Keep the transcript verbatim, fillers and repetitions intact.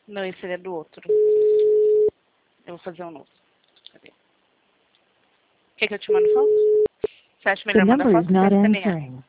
Não, esse é do outro. Eu vou fazer um novo. Cadê? Quer que eu te mande foto? Você acha The melhor mandar number foto is ou você not quer escanear? answering.